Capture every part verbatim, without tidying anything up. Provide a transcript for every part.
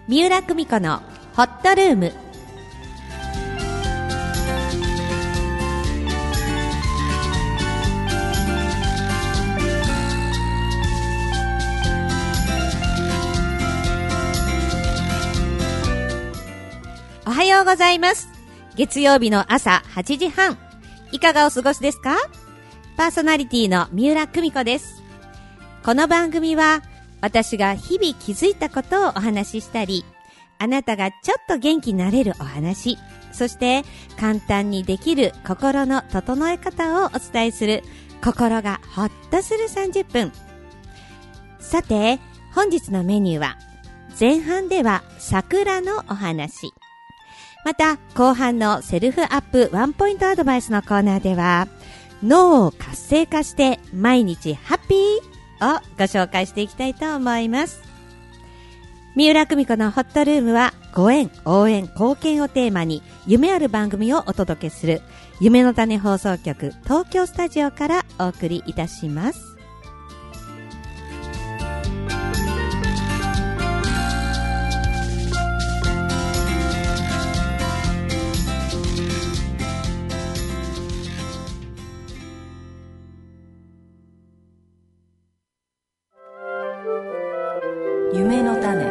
三浦久美子のホットルーム。おはようございます。月曜日の朝はちじはん、いかがお過ごしですか？パーソナリティの三浦久美子です。この番組は私が日々気づいたことをお話ししたり、あなたがちょっと元気になれるお話、そして簡単にできる心の整え方をお伝えする、心がほっとするさんじゅっぷん。さて、本日のメニューは、前半では桜のお話、また後半のセルフアップワンポイントアドバイスのコーナーでは、脳を活性化して毎日ハッピーをご紹介していきたいと思います。三浦久美子のホットルームは、ご縁、応援、貢献をテーマに夢ある番組をお届けする夢の種放送局東京スタジオからお送りいたします。 夢の種。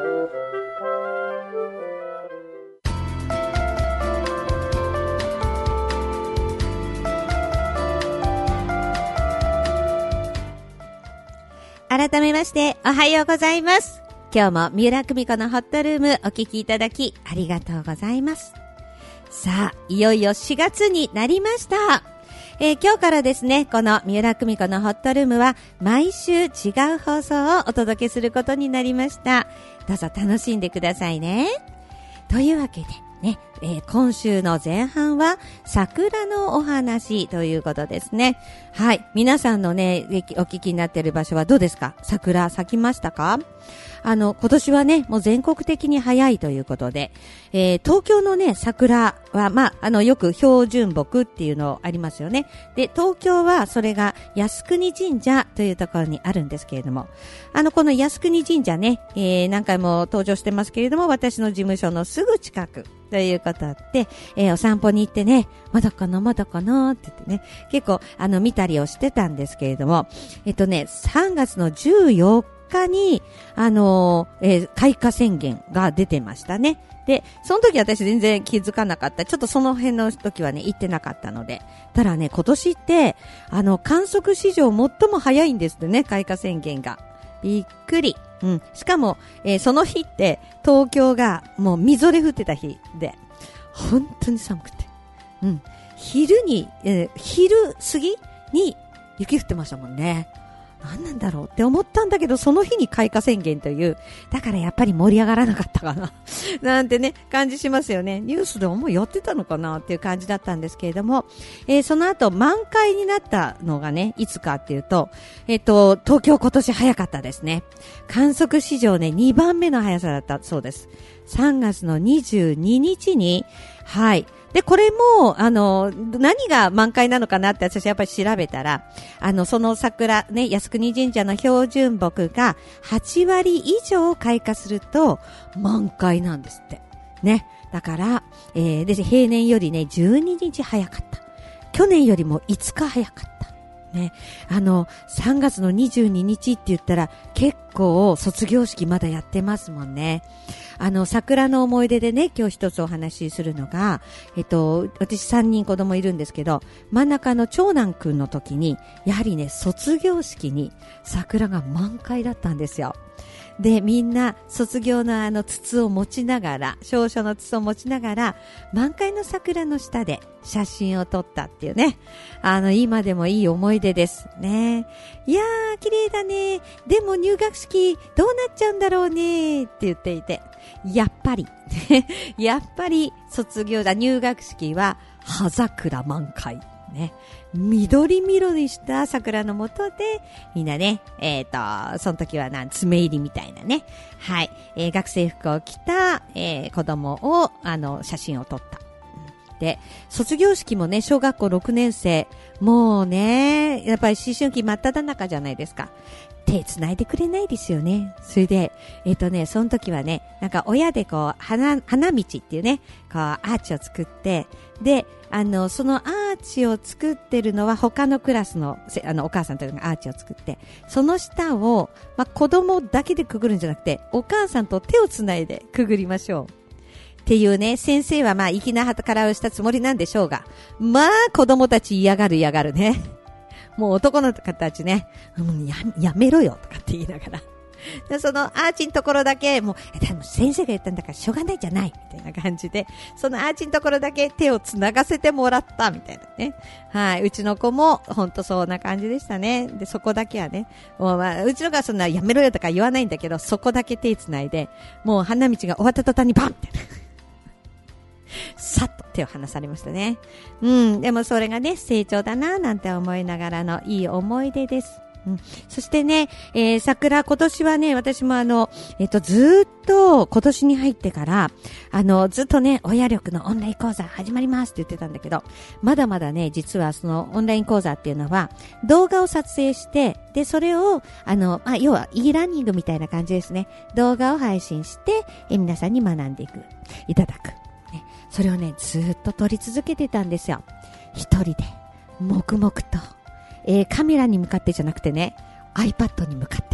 改めましておはようございます。今日も三浦久美子のホットルームお聞きいただきありがとうございます。さあ、いよいよしがつになりました。えー、今日からですね、この三浦久美子のホットルームは毎週違う放送をお届けすることになりました。どうぞ楽しんでくださいね。というわけでね、えー、今週の前半は桜のお話ということですね。はい。皆さんのね、お聞きになっている場所はどうですか？桜咲きましたか？あの、今年はね、もう全国的に早いということで、えー、東京のね、桜は、まあ、あの、よく標準木っていうのありますよね。で、東京はそれが靖国神社というところにあるんですけれども、あの、この靖国神社ね、えー、何回も登場してますけれども、私の事務所のすぐ近くということで、えー、お散歩に行ってね、まだかな、まだかなって言ってね、結構、あの、見たりをしてたんですけれども、えっとね、さんがつのじゅうよっかに、あのー、えー、開花宣言が出てましたね。で、その時私全然気づかなかった。ちょっとその辺の時はね、行ってなかったので。ただね、今年って、あの、観測史上最も早いんですってね、開花宣言が。びっくり。うん。しかも、えー、その日って、東京がもうみぞれ降ってた日で、本当に寒くて。うん。昼に、えー、昼過ぎに雪降ってましたもんね。何なんだろうって思ったんだけど、その日に開花宣言という、だからやっぱり盛り上がらなかったかななんてね、感じしますよね。ニュースでもうやってたのかなっていう感じだったんですけれども、えー、その後満開になったのがね、いつかっていうと、えっと、東京今年早かったですね。観測史上ね、にばんめの速さだったそうです。さんがつのにじゅうににちに、はい。で、これも、あの、何が満開なのかなって私やっぱり調べたら、あの、その桜、ね、靖国神社の標準木がはちわり以上開花すると満開なんですって。ね。だから、えー、で、平年よりね、じゅうににち早かった。去年よりもいつか早かった。ね。あの、さんがつのにじゅうににちって言ったら結構卒業式まだやってますもんね。あの、桜の思い出でね、今日一つお話しするのが、えっと、私さんにん子供いるんですけど、真ん中の長男くんの時に、やはりね、卒業式に桜が満開だったんですよ。で、みんな卒業のあの筒を持ちながら、証書の筒を持ちながら、満開の桜の下で写真を撮ったっていうね。あの、今でもいい思い出ですね。いやー、綺麗だね。でも入学式どうなっちゃうんだろうねって言っていて、やっぱり、やっぱり卒業だ、入学式は葉桜満開。ね。緑緑した桜の下で、みんなね、えっと、その時はなん、爪入りみたいなね。はい。えー、学生服を着た、えー、子供を、あの、写真を撮った。 て、卒業式もね、小学校ろくねん生、もうね、やっぱり思春期真っ只中じゃないですか。手繋いでくれないですよね。それで、えっとね、その時はね、なんか親でこう、花、花道っていうね、こう、アーチを作って、で、あの、そのアーチを作ってるのは他のクラスの、あの、お母さんというのがアーチを作って、その下を、まあ、子供だけでくぐるんじゃなくて、お母さんと手を繋いでくぐりましょう。っていうね、先生はまあ、粋な計らいをしたつもりなんでしょうが、まあ、子供たち嫌がる嫌がるね。もう男の子たちね、うん、や、やめろよとかって言いながら。でそのアーチのところだけ、もう、え、でも先生が言ったんだからしょうがないじゃない、みたいな感じで、そのアーチのところだけ手を繋がせてもらった、みたいなね。はい。うちの子も、ほんとそんな感じでしたね。で、そこだけはね、もうまあ、うちの子はそんなやめろよとか言わないんだけど、そこだけ手繋いで、もう花道が終わった途端にバンって。さっと手を離されましたね。うん。でもそれがね、成長だな、なんて思いながらのいい思い出です。うん、そしてね、えー、桜、今年はね、私もあの、えっと、ずっと今年に入ってから、あの、ずっとね、親力のオンライン講座始まりますって言ってたんだけど、まだまだね、実はそのオンライン講座っていうのは、動画を撮影して、で、それを、あの、まあ、要は e ラーニングみたいな感じですね。動画を配信して、えー、皆さんに学んでいく、いただく。ね、それをね、ずっと撮り続けてたんですよ。一人で、黙々と。えー、カメラに向かってじゃなくてね、iPad に向かって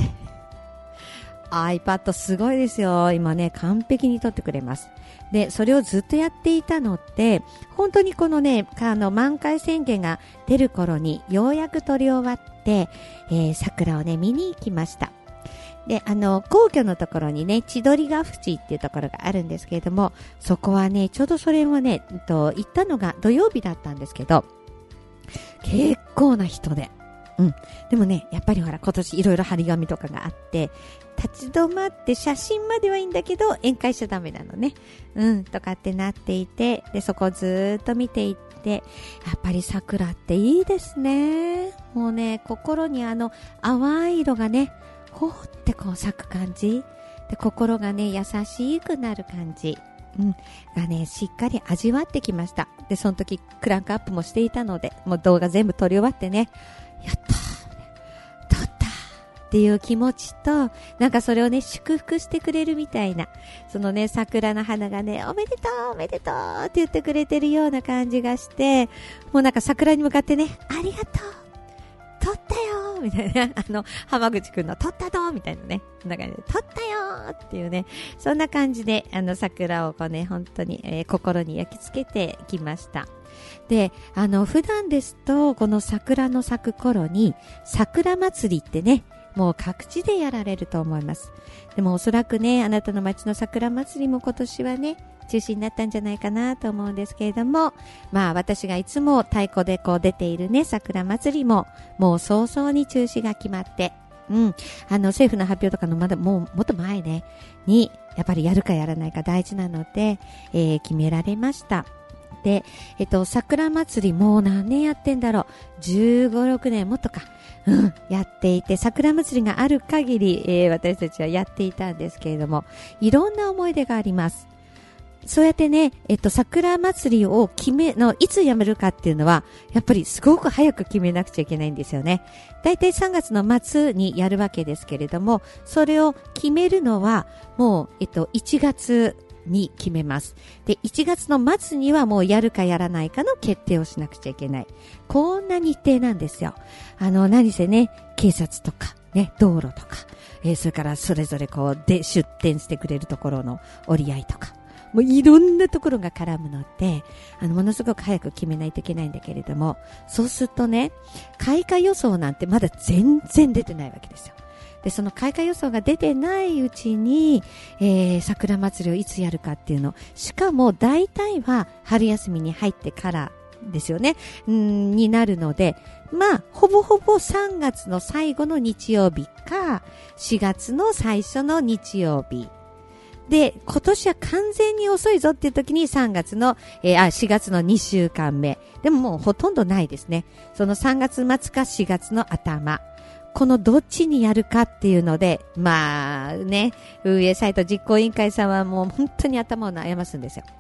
。iPad すごいですよ。今ね、完璧に撮ってくれます。で、それをずっとやっていたのって、本当にこのね、あの、満開宣言が出る頃にようやく撮り終わって、えー、桜をね、見に行きました。で、あの、皇居のところにね、千鳥ヶ淵っていうところがあるんですけれども、そこはね、ちょうどそれもね、と行ったのが土曜日だったんですけど、結構な人で。うん。でもね、やっぱりほら、今年いろいろ張り紙とかがあって、立ち止まって写真まではいいんだけど、宴会しちゃダメなのね。うん、とかってなっていて、で、そこをずーっと見ていって、やっぱり桜っていいですね。もうね、心にあの、淡い色がね、ほーってこう咲く感じ。で、心がね、優しくなる感じ。うん、がね、しっかり味わってきました。で、その時クランクアップもしていたので、もう動画全部撮り終わってね、やったー撮ったっていう気持ちと、なんかそれをね、祝福してくれるみたいな、そのね、桜の花がね、おめでとうおめでとうって言ってくれてるような感じがして、もうなんか桜に向かってね、ありがとう撮ったよみたいな、あの、浜口くんの撮ったどみたいなね、そんな感じで、撮ったよっていうね、そんな感じで、あの、桜をこうね、本当に、えー、心に焼き付けてきました。で、あの、普段ですと、この桜の咲く頃に、桜祭りってね、もう各地でやられると思います。でもおそらくね、あなたの街の桜祭りも今年はね、中止になったんじゃないかなと思うんですけれども、まあ私がいつも太鼓でこう出ているね、桜祭りも、もう早々に中止が決まって、うん、あの政府の発表とかのまだもうもっと前ね、に、やっぱりやるかやらないか大事なので、えー、決められました。で、えっと、桜祭りもう何年やってんだろう。じゅうご、ろくねんもっとか。うん、やっていて、桜祭りがある限り、えー、私たちはやっていたんですけれども、いろんな思い出があります。そうやってね、えっと、桜祭りを決め、の、いつやめるかっていうのは、やっぱりすごく早く決めなくちゃいけないんですよね。だいたいさんがつの末にやるわけですけれども、それを決めるのは、もう、えっと、いちがつに決めます。で、いちがつの末にはもうやるかやらないかの決定をしなくちゃいけない。こんな日程なんですよ。あの、何せね、警察とか、ね、道路とか、えー、それからそれぞれこう、で、出店してくれるところの折り合いとか、もういろんなところが絡むので、あの、ものすごく早く決めないといけないんだけれども、そうするとね、開花予想なんてまだ全然出てないわけですよ。で、その開花予想が出てないうちに、えー、桜祭りをいつやるかっていうの、しかも大体は春休みに入ってからですよね、んになるので、まあ、ほぼほぼさんがつの最後の日曜日か、しがつの最初の日曜日。で、今年は完全に遅いぞっていう時にさんがつの、えー、あ、しがつのにしゅうかんめ。でももうほとんどないですね。そのさんがつ末かしがつの頭。このどっちにやるかっていうので、まあね、運営サイト実行委員会さんはもう本当に頭を悩ますんですよ。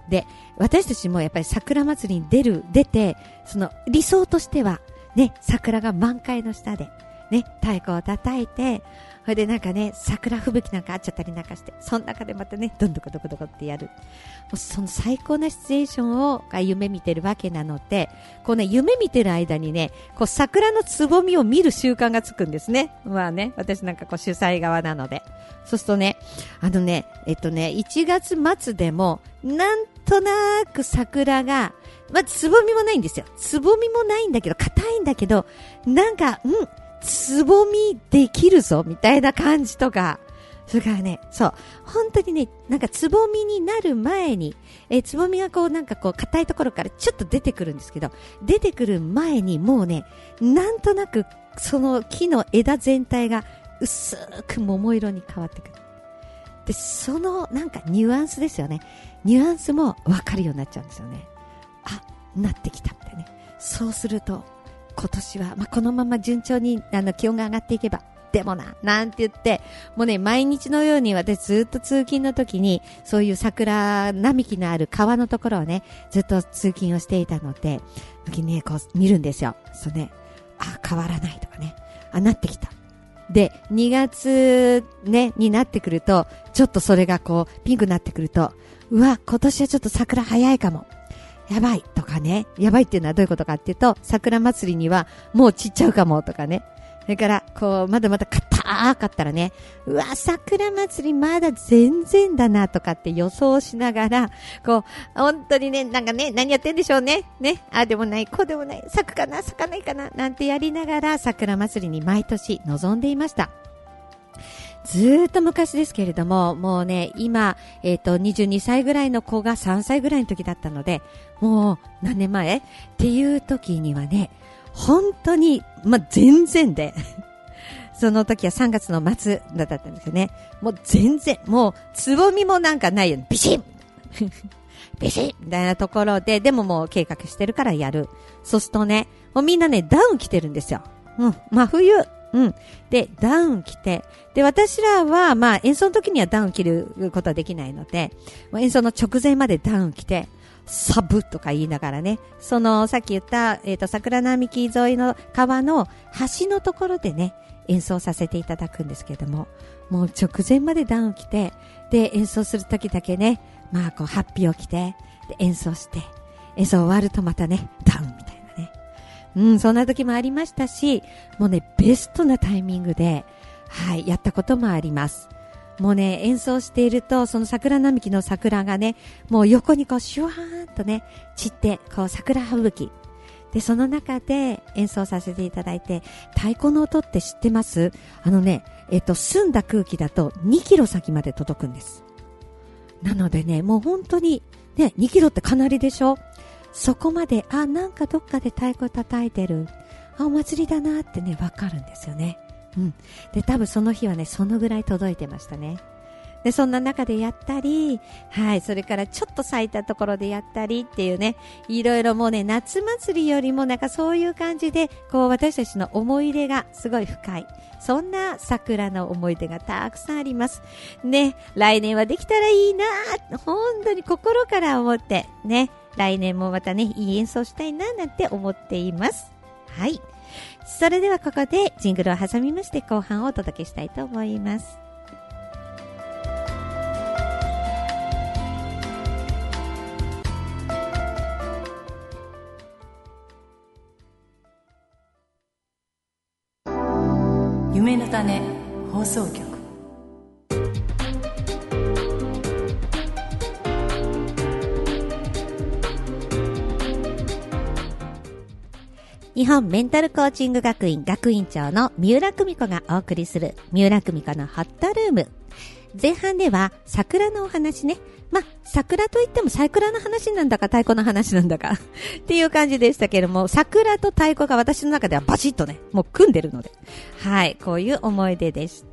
で、私たちもやっぱり桜祭りに出る、出て、その理想としては、ね、桜が満開の下で、ね、太鼓を叩いて、それでなんかね、桜吹雪なんかあっちゃったりなんかして、その中でまたね、どんどこどこどこってやる。もうその最高なシチュエーションを夢見てるわけなので、こうね、夢見てる間にね、こう桜のつぼみを見る習慣がつくんですね。まあね、私なんかこう主催側なので。そうするとね、あのね、えっとね、いちがつ末でも、なんとなく桜が、まあ、つぼみもないんですよ。つぼみもないんだけど、硬いんだけど、なんか、うん、つぼみできるぞみたいな感じとか、それからね、そう、本当にね、なんかつぼみになる前に、えー、つぼみがこうなんかこう硬いところからちょっと出てくるんですけど、出てくる前にもうね、なんとなくその木の枝全体が薄く桃色に変わってくる。で、そのなんかニュアンスですよね。ニュアンスもわかるようになっちゃうんですよね。あ、なってきたってね。そうすると、今年は、まあ、このまま順調にあの気温が上がっていけば、でもな、なんて言って、もうね、毎日のように私ずっと通勤の時に、そういう桜並木のある川のところをね、ずっと通勤をしていたので、時にね、こう見るんですよ。そうね、あ、変わらないとかね、あ、なってきた。で、にがつね、になってくると、ちょっとそれがこう、ピンクになってくると、うわ、今年はちょっと桜早いかも。やばいとかね。やばいっていうのはどういうことかっていうと、桜祭りにはもう散っちゃうかもとかね。それから、こう、まだまだ硬かったらね、うわ、桜祭りまだ全然だなとかって予想しながら、こう、本当にね、なんかね、何やってんでしょうね。ね。ああでもない、こうでもない、咲くかな、咲かないかな、なんてやりながら桜祭りに毎年臨んでいました。ずーっと昔ですけれども、もうね、今、えっと、にじゅうにさいぐらいの子がさんさいぐらいの時だったので、もう何年前っていう時にはね、本当に、まあ、全然で、その時はさんがつの末だったんですよね。もう全然、もう、つぼみもなんかないように、ビシッビシッみたいなところで、でももう計画してるからやる。そうするとね、もうみんなね、ダウン着てるんですよ。うん、真冬。うん。で、ダウン着て、で、私らは、まあ、演奏の時にはダウン着ることはできないので、演奏の直前までダウン着て、サブとか言いながらね、その、さっき言った、えっと、桜並木沿いの川の橋のところでね、演奏させていただくんですけれども、もう直前までダウン着て、で、演奏する時だけね、まあ、こう、ハッピーを着て、で、演奏して、演奏終わるとまたね、ダウンみたいな。うん、そんな時もありましたし、もうね、ベストなタイミングで、はい、やったこともあります。もうね、演奏していると、その桜並木の桜がね、もう横にこう、シュワーンとね、散って、こう、桜吹雪。で、その中で演奏させていただいて、太鼓の音って知ってます？あのね、えっと、澄んだ空気だとにキロ先まで届くんです。なのでね、もう本当に、ね、にキロってかなりでしょ？そこまで、あ、なんかどっかで太鼓叩いてる。あ、お祭りだなってね、わかるんですよね。うん。で、多分その日はね、そのぐらい届いてましたね。で、そんな中でやったり、はい、それからちょっと咲いたところでやったりっていうね、いろいろもうね、夏祭りよりもなんかそういう感じで、こう私たちの思い入れがすごい深い。そんな桜の思い出がたくさんあります。ね、来年はできたらいいなぁ、本当に心から思って、ね、来年もまたね、いい演奏したいななんて思っています。はい。それではここでジングルを挟みまして後半をお届けしたいと思います。 夢の種放送局。 日本メンタルコーチング学院学院長の三浦久美子がお送りする三浦久美子のホットルーム。前半では桜のお話ね。まあ、桜といっても桜の話なんだか太鼓の話なんだかっていう感じでしたけれども、桜と太鼓が私の中ではバチッとね、もう組んでるので。はい、こういう思い出でした。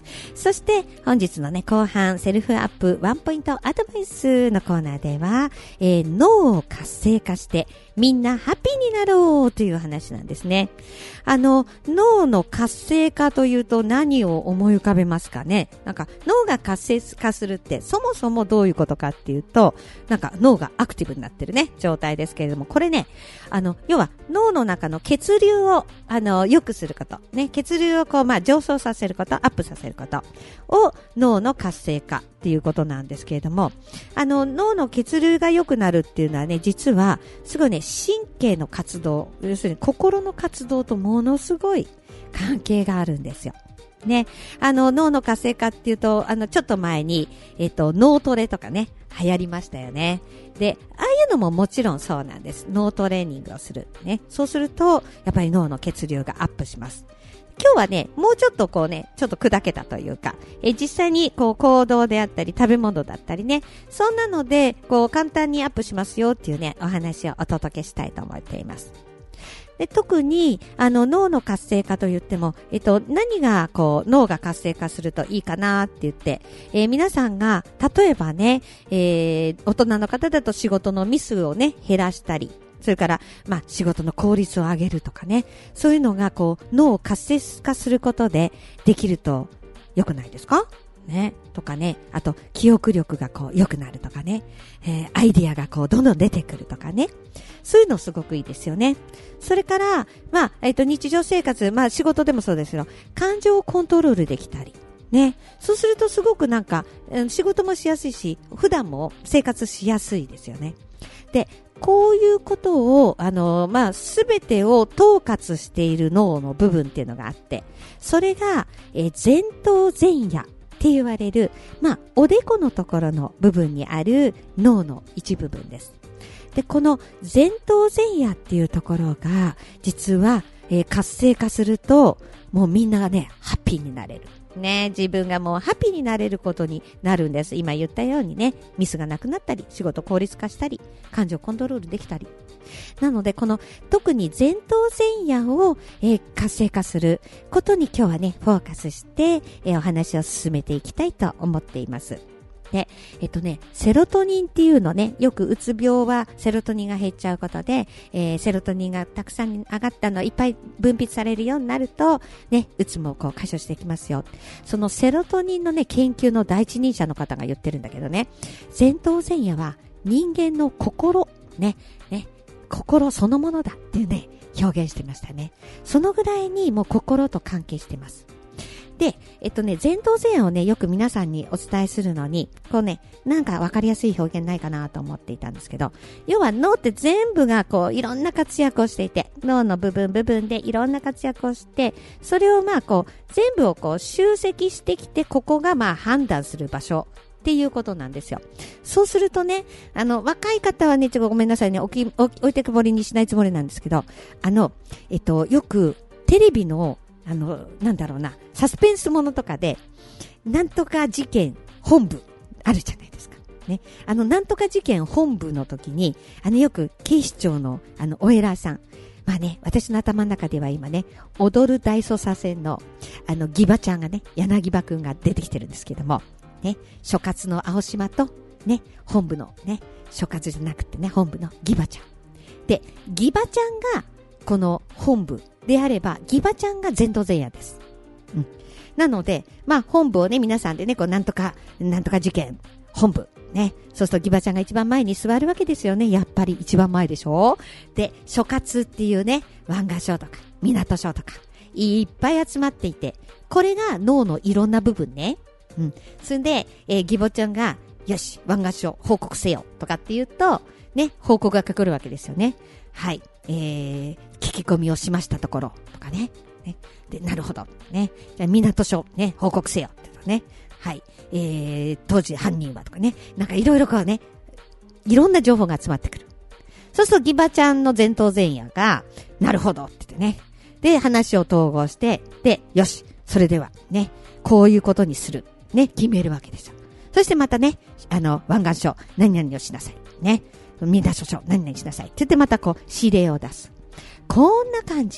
そして本日のね後半セルフアップワンポイントアドバイスのコーナーでは、えー、脳を活性化してみんなハッピーになろうという話なんですね。あの脳の活性化というと何を思い浮かべますかね。なんか脳が活性化するってそもそもどういうことかっていうと、なんか脳がアクティブになってるね状態ですけれども、これねあの要は脳の中の血流をあの良くすることね、血流をこうまあ上昇させること、アップさせることを脳の活性化っていうことなんですけれども、あの脳の血流が良くなるっていうのはね、実はすごいね神経の活動、要するに心の活動とものすごい関係があるんですよ。ね、あの脳の活性化っていうと、あのちょっと前にえっと脳トレとかね流行りましたよね。で、ああいうのももちろんそうなんです。脳トレーニングをするね。そうするとやっぱり脳の血流がアップします。今日はね、もうちょっとこうね、ちょっと砕けたというか、え実際にこう行動であったり食べ物だったりね、そんなのでこう簡単にアップしますよっていうね、お話をお届けしたいと思っています。で、特にあの脳の活性化と言っても、えっと何がこう脳が活性化するといいかなって言って、えー、皆さんが例えばね、えー、大人の方だと仕事のミスをね減らしたり、それから、まあ、仕事の効率を上げるとかね。そういうのが、こう、脳を活性化することでできると良くないですかね。とかね。あと、記憶力がこう、良くなるとかね。えー、アイディアがこう、どんどん出てくるとかね。そういうのすごくいいですよね。それから、まあ、えっと、日常生活、まあ、仕事でもそうですよ。感情をコントロールできたり。ね。そうするとすごくなんか、仕事もしやすいし、普段も生活しやすいですよね。で、こういうことを、あの、まあ、すべてを統括している脳の部分っていうのがあって、それが、えー、前頭前野って言われる、まあ、おでこのところの部分にある脳の一部分です。で、この前頭前野っていうところが、実は、えー、活性化すると、もうみんながね、ハッピーになれる。ね、自分がもうハッピーになれることになるんです。今言ったようにね、ミスがなくなったり、仕事効率化したり、感情コントロールできたり。なので、この特に前頭前野を、えー、活性化することに今日はね、フォーカスして、えー、お話を進めていきたいと思っています。で、えっとね、セロトニンっていうのね、よくうつ病はセロトニンが減っちゃうことで、えー、セロトニンがたくさん上がったのいっぱい分泌されるようになると、ね、うつもこう解消していきますよ。そのセロトニンのね、研究の第一人者の方が言ってるんだけどね、前頭前野は人間の心、ね、ね、心そのものだっていうね、表現してましたね。そのぐらいにもう心と関係してます。で、えっとね、前頭前野をね、よく皆さんにお伝えするのに、こうね、なんかわかりやすい表現ないかなと思っていたんですけど、要は脳って全部がこう、いろんな活躍をしていて、脳の部分部分でいろんな活躍をして、それをまあこう、全部をこう、集積してきて、ここがまあ判断する場所。っていうことなんですよ。そうするとね、あの、若い方はね、ちょっとごめんなさいね、置き、置いてくぼりにしないつもりなんですけど、あの、えっと、よく、テレビの、あの、なんだろうな、サスペンスものとかで、なんとか事件本部、あるじゃないですか。ね。あの、なんとか事件本部の時に、あの、よく警視庁の、あの、お偉さん。まあね、私の頭の中では今ね、踊る大捜査線の、あの、ギバちゃんがね、柳葉くんが出てきてるんですけども、ね、所轄の青島と、ね、本部のね、所轄じゃなくてね、本部のギバちゃん。で、ギバちゃんが、この本部であれば、ギバちゃんが前頭前野です。うん。なので、まあ、本部をね、皆さんでね、こう、なんとか、なんとか事件、本部、ね。そうするとギバちゃんが一番前に座るわけですよね。やっぱり一番前でしょ。で、所轄っていうね、湾岸署とか、港署とか、いっぱい集まっていて、これが脳のいろんな部分ね。うん。そんで、えー、ギボちゃんが、よし、湾岸署報告せよ、とかって言うと、ね、報告がかかるわけですよね。はい。えー、聞き込みをしましたところ、とかね。ね。で、なるほど。ね。じゃあ、港署、ね、報告せよ、とかね。はい。えー、当時犯人は、とかね。なんかいろいろこうね、いろんな情報が集まってくる。そうすると、ギバちゃんの前頭前野が、なるほど、って言ってね。で、話を統合して、で、よし、それでは、ね、こういうことにする。ね、決めるわけですよ。そしてまたね、あの、湾岸署、何々をしなさい。ね。港署、何々しなさい。って言ってまたこう、指令を出す。こんな感じ。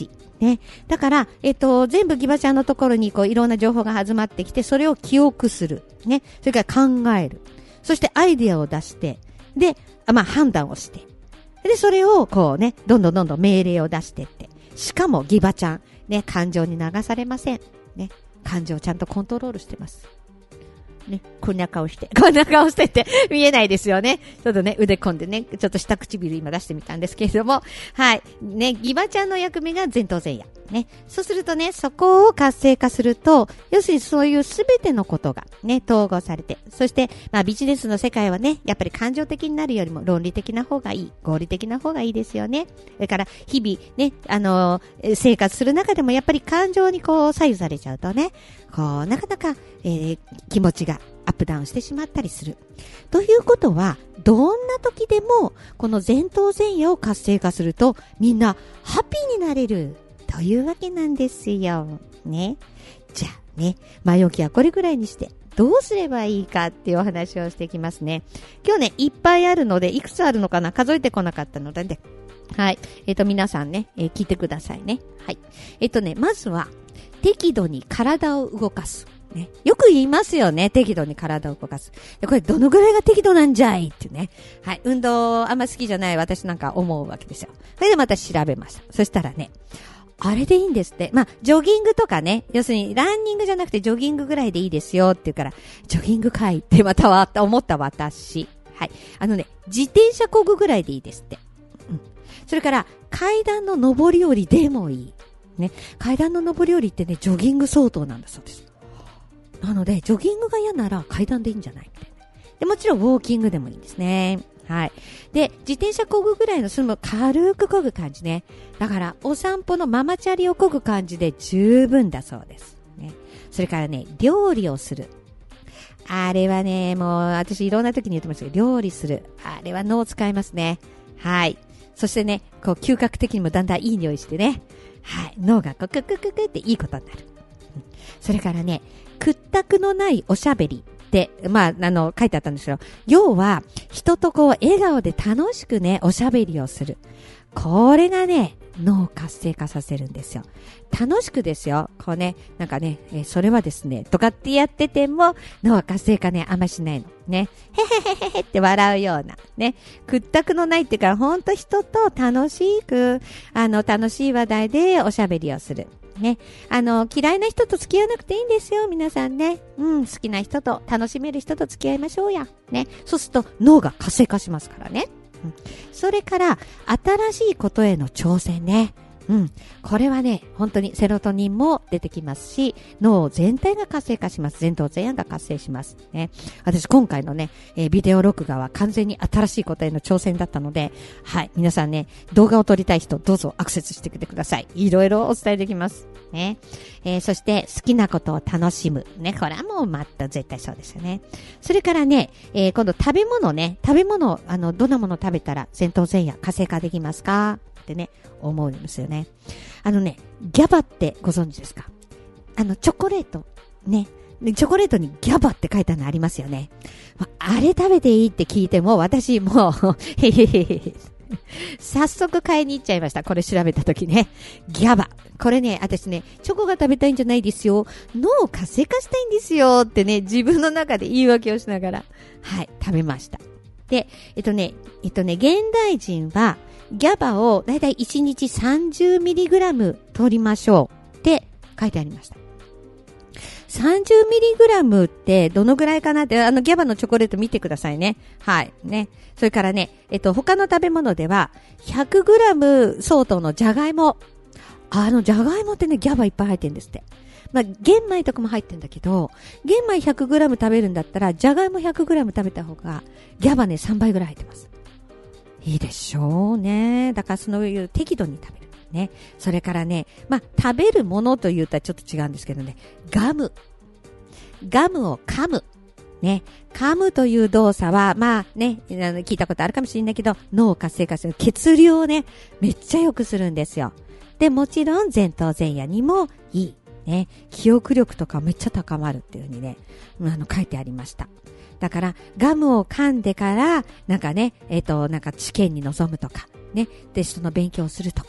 ね。だから、えっと、全部ギバちゃんのところにこういろんな情報が集まってきて、それを記憶する。ね。それから考える。そしてアイディアを出して、で、まあ判断をして。で、それをこうね、どんどんどんどん命令を出していって。しかもギバちゃん、ね、感情に流されません。ね。感情をちゃんとコントロールしてます。ね、こんな顔して、こんな顔してって見えないですよね。ちょっとね、腕込んでね、ちょっと下唇今出してみたんですけれども、はい。ね、ギバちゃんの役目が前頭前野。ね。そうするとね、そこを活性化すると、要するにそういうすべてのことがね、統合されて、そして、まあビジネスの世界はね、やっぱり感情的になるよりも論理的な方がいい、合理的な方がいいですよね。それから、日々ね、あのー、生活する中でもやっぱり感情にこう左右されちゃうとね、こう、なかなか、えー、気持ちがアップダウンしてしまったりする。ということは、どんな時でも、この前頭前野を活性化すると、みんなハッピーになれる。というわけなんですよ。ね。じゃあね、前置きはこれぐらいにして、どうすればいいかっていうお話をしていきますね。今日ね、いっぱいあるので、いくつあるのかな数えてこなかったので、はい。えっと、皆さんね、えー、聞いてくださいね。はい。えっとね、まずは、適度に体を動かす。ね。よく言いますよね。適度に体を動かす。で、これどのぐらいが適度なんじゃいってね。はい。運動あんま好きじゃない私なんか思うわけですよ。それでまた調べました。そしたらね、あれでいいんですって。まあ、ジョギングとかね、要するにランニングじゃなくてジョギングぐらいでいいですよって言うから、ジョギングかいってまたは思った私。はい。あのね、自転車漕ぐぐらいでいいですって。うん。それから階段の上り下りでもいい。ね。階段の上り下りってね、ジョギング相当なんだそうです。なので、ジョギングが嫌なら階段でいいんじゃないみたいな。で、もちろんウォーキングでもいいんですね。はい。で、自転車漕ぐぐらいのその軽く漕ぐ感じね。だから、お散歩のママチャリを漕ぐ感じで十分だそうです。ね。それからね、料理をする。あれはね、もう、私いろんな時に言ってましたけど、料理する。あれは脳を使いますね。はい。そしてね、こう、嗅覚的にもだんだんいい匂いしてね。はい。脳がこう、ククククっていいことになる。それからね、屈託のないおしゃべりって、まあ、あの、書いてあったんですよ。要は、人とこう、笑顔で楽しくね、おしゃべりをする。これがね、脳を活性化させるんですよ。楽しくですよ。こうね、なんかね、えー、それはですね、とかってやってても、脳は活性化ね、あんましないの。ね。へへへへへって笑うような。ね。屈託のないっていうから、ほんと人と楽しく、あの、楽しい話題でおしゃべりをする。ね。あの、嫌いな人と付き合わなくていいんですよ、皆さんね。うん、好きな人と、楽しめる人と付き合いましょうや。ね。そうすると、脳が活性化しますからね。うん、それから、新しいことへの挑戦ね。うん。これはね、本当にセロトニンも出てきますし、脳全体が活性化します。前頭前野が活性します。ね。私今回のね、えー、ビデオ録画は完全に新しいことへの挑戦だったので、はい。皆さんね、動画を撮りたい人、どうぞアクセスしてきてください。いろいろお伝えできます。ね。えー、そして好きなことを楽しむ。ね。これはもうまた絶対そうですよね。それからね、えー、今度食べ物ね、食べ物、あの、どんなものを食べたら前頭前野活性化できますかってね、思うんですよね。あのね、ギャバってご存知ですか？あの、チョコレート。ね。チョコレートにギャバって書いたのありますよね。あれ食べていいって聞いても、私もう、へへへへ。早速買いに行っちゃいました。これ調べたときね。ギャバ。これね、私ね、チョコが食べたいんじゃないですよ。脳を活性化したいんですよってね、自分の中で言い訳をしながら、はい、食べました。で、えっとね、えっとね、現代人は、ギャバをだいたいいちにち さんじゅうミリグラム 取りましょうって書いてありました。さんじゅうミリグラム ってどのぐらいかなって、あのギャバのチョコレート見てくださいね。はい。ね。それからね、えっと、他の食べ物では ひゃくグラム 相当のジャガイモ。あのジャガイモってね、ギャバいっぱい入ってるんですって。まあ、玄米とかも入ってるんだけど、玄米 ひゃくグラム 食べるんだったら、ジャガイモ ひゃくグラム 食べた方が、ギャバね、さんばいぐらい入ってます。いいでしょうね。だからそういう適度に食べる。ね。それからね、まあ、食べるものと言ったらちょっと違うんですけどね、ガム。ガムを噛む。ね。噛むという動作は、まあね、聞いたことあるかもしれないけど、脳を活性化する。血流をね、めっちゃ良くするんですよ。で、もちろん前頭前野にもいい。ね。記憶力とかめっちゃ高まるっていう風にね、あの、書いてありました。だから、ガムを噛んでから、なんかね、えっと、なんか試験に臨むとか、ね、テストの勉強をするとか、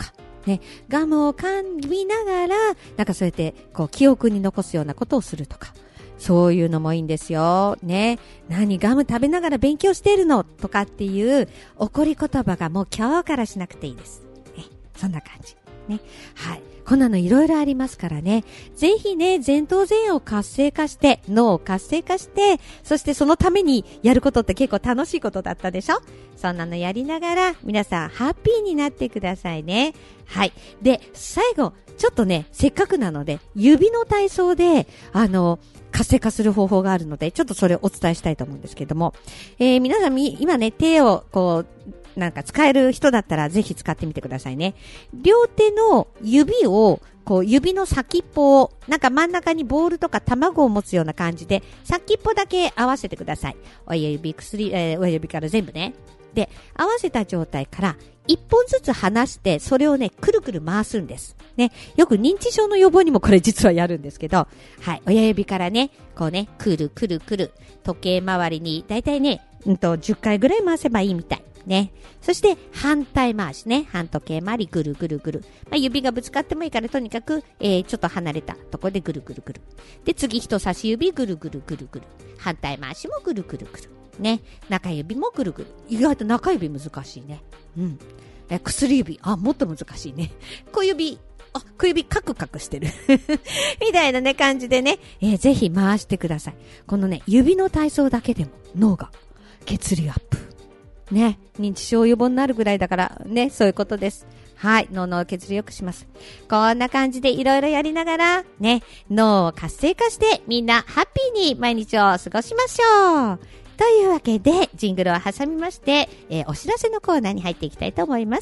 ね、ガムを噛みながら、なんかそうやって、こう、記憶に残すようなことをするとか、そういうのもいいんですよ。ね。何、ガム食べながら勉強してるのとかっていう怒り言葉がもう今日からしなくていいです。ね。そんな感じ。ね。はい。こんなのいろいろありますからね。ぜひね、前頭前野を活性化して、脳を活性化して、そしてそのためにやることって結構楽しいことだったでしょ？そんなのやりながら、皆さんハッピーになってくださいね。はい。で、最後、ちょっとね、せっかくなので、指の体操で、あの、活性化する方法があるので、ちょっとそれをお伝えしたいと思うんですけども、えー、皆さんみ、今ね、手をこう、なんか使える人だったらぜひ使ってみてくださいね。両手の指を、こう指の先っぽを、なんか真ん中にボールとか卵を持つような感じで、先っぽだけ合わせてください。親指、薬、えー、親指から全部ね。で、合わせた状態から一本ずつ離して、それをね、くるくる回すんです。ね、よく認知症の予防にもこれ実はやるんですけど、はい、親指からね、こうね、くるくるくる、時計回りに、だいたいね、うんと、じゅっかいぐらい回せばいいみたい。ね。そして、反対回しね。反時計回り、ぐるぐるぐる。まあ、指がぶつかってもいいから、とにかく、えー、ちょっと離れたところでぐるぐるぐる。で、次、人差し指、ぐるぐるぐるぐる。反対回しもぐるぐるぐる。ね。中指もぐるぐる。意外と中指難しいね。うん。え、薬指、あ、もっと難しいね。小指、あ、小指カクカクしてる。みたいなね、感じでね、えー、ぜひ回してください。このね、指の体操だけでも脳が血流アップ。ね、認知症予防になるぐらいだからね、そういうことです。はい、脳の血流良くします。こんな感じでいろいろやりながら、ね、脳を活性化してみんなハッピーに毎日を過ごしましょう。というわけで、ジングルを挟みまして、えー、お知らせのコーナーに入っていきたいと思います。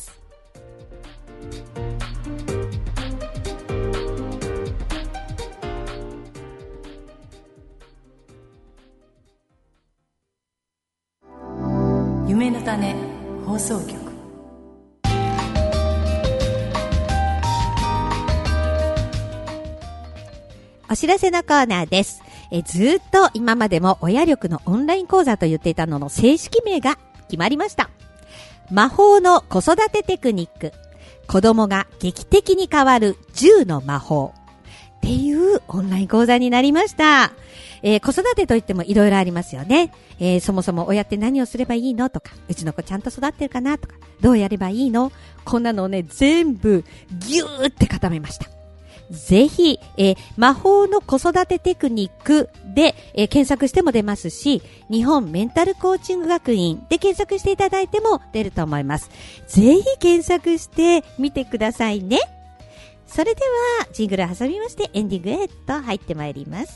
夢の種放送局。 お知らせのコーナーです。えずーっと今までも親力のオンライン講座と言っていたのの正式名が決まりました。魔法の子育てテクニック。子供が劇的に変わるじゅうの魔法。っていうオンライン講座になりました。えー、子育てといってもいろいろありますよね。えー、そもそも親って何をすればいいのとか、うちの子ちゃんと育ってるかなとか、どうやればいいの？こんなのをね、全部ギューって固めました。ぜひ、えー、魔法の子育てテクニックで、えー、検索しても出ますし、日本メンタルコーチング学院で検索していただいても出ると思います。ぜひ検索してみてくださいね。それでは、ジングルを挟みましてエンディングへと入ってまいります。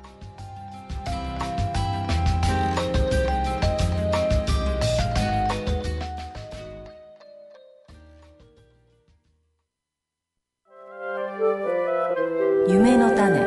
夢の種。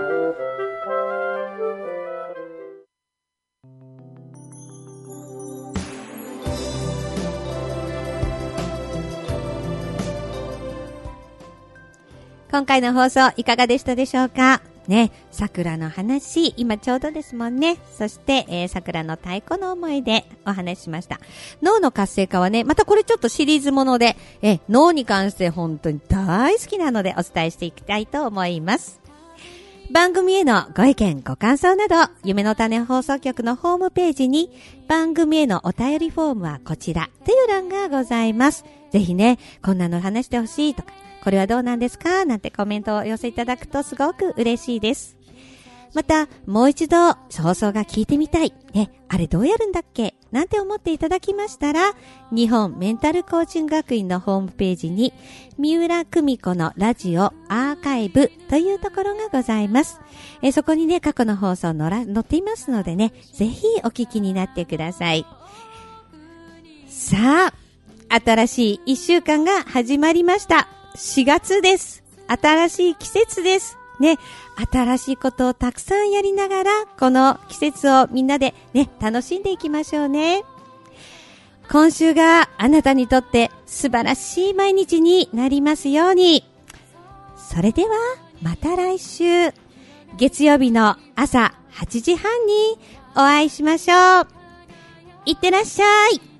今回の放送いかがでしたでしょうかね、桜の話、今ちょうどですもんね。そして、えー、桜の太鼓の思い出お話ししました。脳の活性化はね、またこれちょっとシリーズもので、えー、脳に関して本当に大好きなのでお伝えしていきたいと思います。番組へのご意見ご感想など、夢の種放送局のホームページに番組へのお便りフォームはこちらという欄がございます。ぜひね、こんなの話してほしいとか、これはどうなんですかなんてコメントを寄せいただくとすごく嬉しいです。また、もう一度放送が聞いてみたい。ね、あれどうやるんだっけなんて思っていただきましたら、日本メンタルコーチング学院のホームページに、三浦久美子のラジオアーカイブというところがございます。えそこにね、過去の放送のら載っていますのでね、ぜひお聞きになってください。さあ、新しい一週間が始まりました。しがつです。新しい季節です。ね、新しいことをたくさんやりながら、この季節をみんなでね、楽しんでいきましょうね。今週があなたにとって素晴らしい毎日になりますように。それでは、また来週、月曜日の朝はちじはんにお会いしましょう。いってらっしゃい。